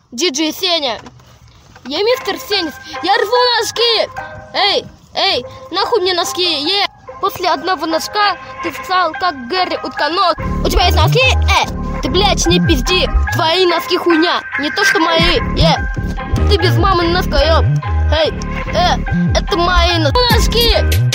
Диджей Сеня. Я мистер Сенис. Я рву носки. Эй, нахуй мне носки. После одного носка ты встал, как Гэри утконос. У тебя есть носки? Ты, блядь, не пизди. Твои носки хуйня, не то что мои. Ты без мамы носкоёб. Это мои носки.